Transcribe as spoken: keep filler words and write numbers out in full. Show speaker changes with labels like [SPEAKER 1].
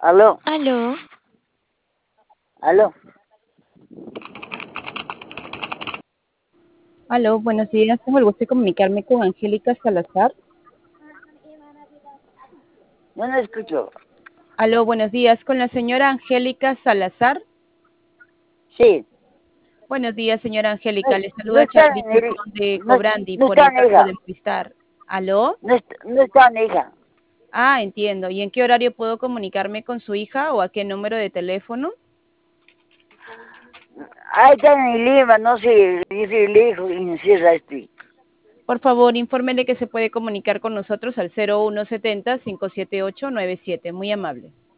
[SPEAKER 1] Aló,
[SPEAKER 2] Aló,
[SPEAKER 1] aló.
[SPEAKER 3] Aló, buenos días. Tengo el gusto de comunicarme con Angélica Salazar.
[SPEAKER 1] No lo escucho.
[SPEAKER 3] Aló, buenos días. Con la señora Angélica Salazar.
[SPEAKER 1] Sí.
[SPEAKER 3] Buenos días, señora
[SPEAKER 1] No,
[SPEAKER 3] Angélica. Le
[SPEAKER 1] no
[SPEAKER 3] saluda
[SPEAKER 1] está
[SPEAKER 3] Charlie
[SPEAKER 1] en el,
[SPEAKER 3] Chacón de
[SPEAKER 1] no,
[SPEAKER 3] Cobrandi
[SPEAKER 1] no
[SPEAKER 3] por
[SPEAKER 1] está
[SPEAKER 3] el
[SPEAKER 1] en
[SPEAKER 3] caso
[SPEAKER 1] hija.
[SPEAKER 3] del Cristal. ¿Aló?
[SPEAKER 1] No está, no está en hija.
[SPEAKER 3] Ah, entiendo. ¿Y en qué horario puedo comunicarme con su hija o a qué número de teléfono?
[SPEAKER 1] Ahí está en Lima, no sé, dice el hijo en Sierra Street.
[SPEAKER 3] Por favor, infórmele que se puede comunicar con nosotros al cero uno setenta, cinco siete ocho, nueve siete. Muy amable.